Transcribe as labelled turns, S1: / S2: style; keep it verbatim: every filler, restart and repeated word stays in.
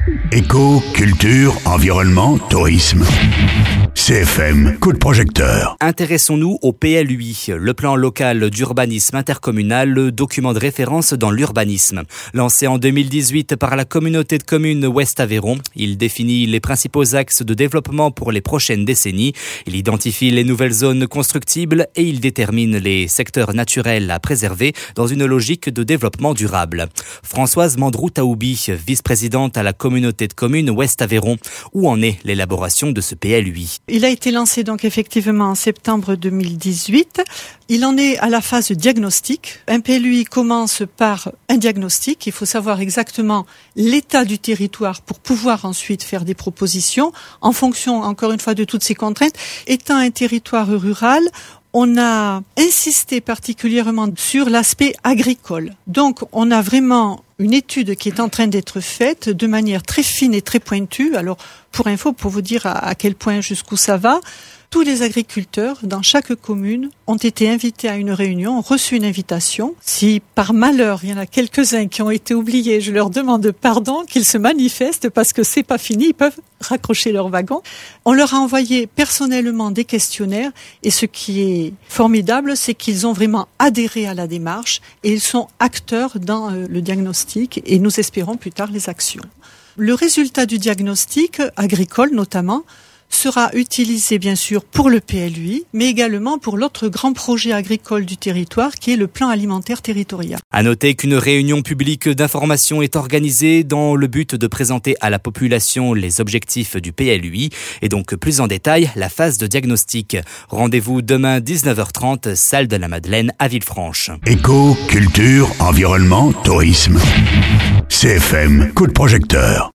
S1: Éco, culture, environnement, tourisme. C F M, coup de projecteur.
S2: Intéressons-nous au P L U I, le plan local d'urbanisme intercommunal, le document de référence dans l'urbanisme. Lancé en deux mille dix-huit par la communauté de communes Ouest Aveyron, il définit les principaux axes de développement pour les prochaines décennies. Il identifie les nouvelles zones constructibles et il détermine les secteurs naturels à préserver dans une logique de développement durable. Françoise Mandrou-Taoubi, vice-présidente à la communauté de communes Ouest Aveyron. Où en est l'élaboration de ce P L U I ?
S3: Il a été lancé donc effectivement en septembre deux mille dix-huit. Il en est à la phase diagnostic. Un P L U I commence par un diagnostic. Il faut savoir exactement l'état du territoire pour pouvoir ensuite faire des propositions en fonction, encore une fois, de toutes ces contraintes. Étant un territoire rural, on a insisté particulièrement sur l'aspect agricole. Donc, on a vraiment une étude qui est en train d'être faite de manière très fine et très pointue. Alors, pour info, pour vous dire à quel point, jusqu'où ça va, tous les agriculteurs dans chaque commune ont été invités à une réunion, ont reçu une invitation. Si par malheur, il y en a quelques-uns qui ont été oubliés, je leur demande pardon, qu'ils se manifestent parce que c'est pas fini, ils peuvent raccrocher leur wagon. On leur a envoyé personnellement des questionnaires et ce qui est formidable, c'est qu'ils ont vraiment adhéré à la démarche et ils sont acteurs dans le diagnostic et nous espérons plus tard les actions. Le résultat du diagnostic agricole notamment sera utilisé bien sûr pour le P L U I, mais également pour l'autre grand projet agricole du territoire qui est le plan alimentaire territorial.
S2: À noter qu'une réunion publique d'information est organisée dans le but de présenter à la population les objectifs du P L U I et donc plus en détail la phase de diagnostic. Rendez-vous demain dix-neuf heures trente, salle de la Madeleine à Villefranche.
S1: Éco, culture, environnement, tourisme. C F M, coup de projecteur.